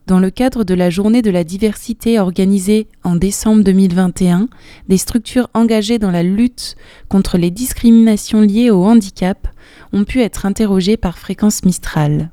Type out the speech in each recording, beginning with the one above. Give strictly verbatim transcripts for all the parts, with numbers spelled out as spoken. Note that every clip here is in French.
Dans le cadre de la Journée de la diversité organisée en décembre deux mille vingt et un, des structures engagées dans la lutte contre les discriminations liées au handicap ont pu être interrogées par Fréquence Mistral.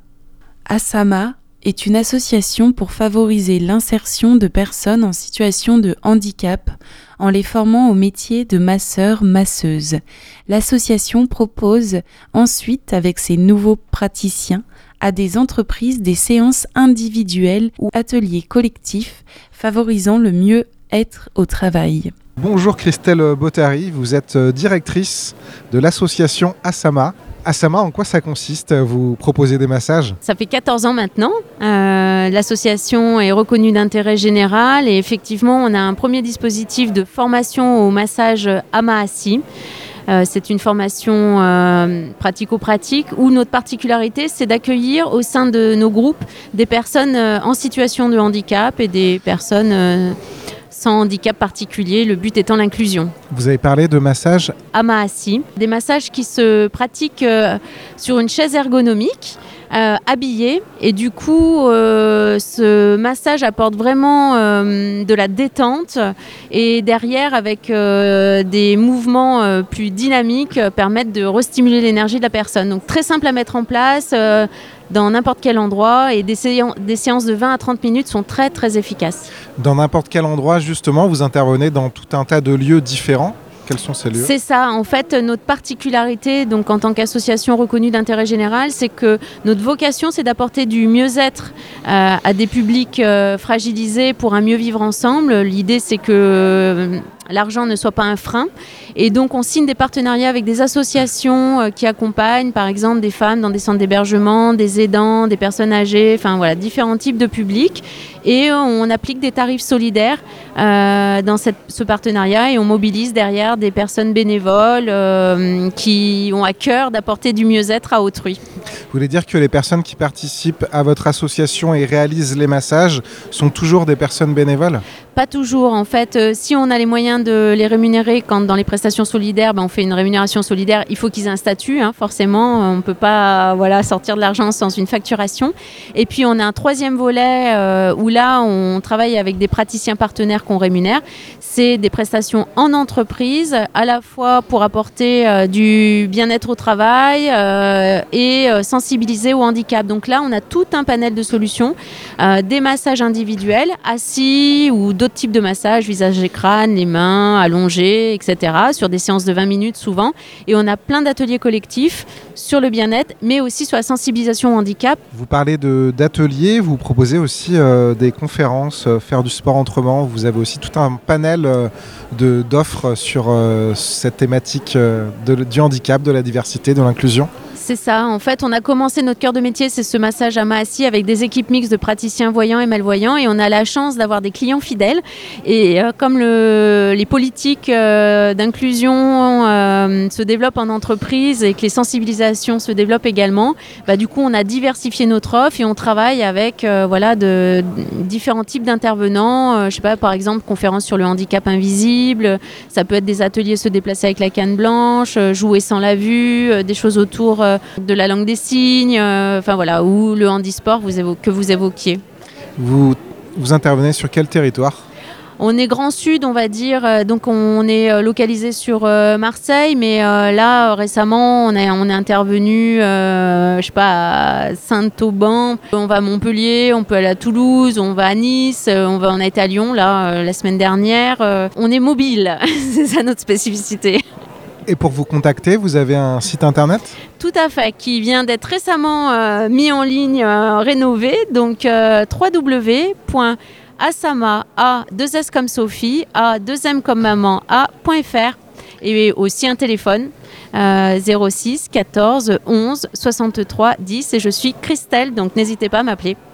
ASAMA est une association pour favoriser l'insertion de personnes en situation de handicap en les formant au métier de masseur-masseuse. L'association propose ensuite, avec ses nouveaux praticiens, à des entreprises des séances individuelles ou ateliers collectifs favorisant le mieux-être au travail. Bonjour Christelle Bottary, vous êtes directrice de l'association ASAMA. ASAMA, en quoi ça consiste? Vous proposez des massages? Ça fait quatorze ans maintenant. Euh, l'association est reconnue d'intérêt général et effectivement, on a un premier dispositif de formation au massage AMA-Assis. Euh, c'est une formation euh, pratico-pratique où notre particularité, c'est d'accueillir au sein de nos groupes des personnes euh, en situation de handicap et des personnes euh, sans handicap particulier, le but étant l'inclusion. Vous avez parlé de massage AMA-Assis, des massages qui se pratiquent euh, sur une chaise ergonomique, euh, habillée, et du coup, euh, ce massage apporte vraiment euh, de la détente, et derrière, avec euh, des mouvements euh, plus dynamiques, euh, permettent de restimuler l'énergie de la personne. Donc très simple à mettre en place, euh, dans n'importe quel endroit, et des, séan- des séances de vingt à trente minutes sont très très efficaces. Dans n'importe quel endroit, justement, vous intervenez dans tout un tas de lieux différents. Quels sont ces lieux? C'est ça, en fait, notre particularité, donc en tant qu'association reconnue d'intérêt général, c'est que notre vocation, c'est d'apporter du mieux-être euh, à des publics euh, fragilisés pour un mieux vivre ensemble. L'idée, c'est que euh, l'argent ne soit pas un frein. Et donc, on signe des partenariats avec des associations euh, qui accompagnent, par exemple, des femmes dans des centres d'hébergement, des aidants, des personnes âgées, enfin voilà, différents types de publics. Et euh, on applique des tarifs solidaires euh, dans cette, ce partenariat et on mobilise derrière des personnes bénévoles euh, qui ont à cœur d'apporter du mieux-être à autrui. Vous voulez dire que les personnes qui participent à votre association et réalisent les massages sont toujours des personnes bénévoles? Pas toujours. En fait, euh, si on a les moyens de les rémunérer, quand dans les prestations solidaires, ben, on fait une rémunération solidaire, il faut qu'ils aient un statut, hein, forcément. On ne peut pas voilà, sortir de l'argent sans une facturation. Et puis, on a un troisième volet euh, où là, on travaille avec des praticiens partenaires qu'on rémunère. C'est des prestations en entreprise, à la fois pour apporter euh, du bien-être au travail euh, et euh, sensibiliser au handicap. Donc là, on a tout un panel de solutions, euh, des massages individuels, assis ou d'autres types de massages, visage et crâne, les mains, allongés, et cetera, sur des séances de vingt minutes souvent. Et on a plein d'ateliers collectifs sur le bien-être, mais aussi sur la sensibilisation au handicap. Vous parlez de, d'ateliers, vous proposez aussi euh, des conférences, euh, faire du sport autrement. Vous avez aussi tout un panel euh, de, d'offres sur euh, cette thématique euh, de, du handicap, de la diversité, de l'inclusion. C'est ça. En fait, on a commencé notre cœur de métier, c'est ce massage AMA-Assis avec des équipes mixtes de praticiens voyants et malvoyants. Et on a la chance d'avoir des clients fidèles. Et euh, comme le, les politiques euh, d'inclusion euh, se développent en entreprise et que les sensibilisations se développent également, bah, du coup, on a diversifié notre offre et on travaille avec euh, voilà, de, de, différents types d'intervenants. Euh, je sais pas, par exemple, conférences sur le handicap invisible. Ça peut être des ateliers se déplacer avec la canne blanche, euh, jouer sans la vue, euh, des choses autour euh, de la langue des signes, euh, enfin voilà, ou le handisport vous évo- que vous évoquiez. Vous, vous intervenez sur quel territoire? On est Grand Sud, on va dire, euh, donc on est localisé sur euh, Marseille, mais euh, là récemment on est, on est intervenu, euh, je sais pas, à Saint-Auban, on va à Montpellier, on peut aller à Toulouse, on va à Nice, euh, on, va, on a été à Lyon là euh, la semaine dernière. Euh, on est mobile, c'est ça notre spécificité. Et pour vous contacter, vous avez un site internet? Tout à fait, qui vient d'être récemment euh, mis en ligne, euh, rénové, donc euh, w w w point asama, a deux s comme Sophie, a deux m comme maman, a.fr, et aussi un téléphone euh, zéro six quatorze onze soixante-trois dix, et je suis Christelle, donc n'hésitez pas à m'appeler.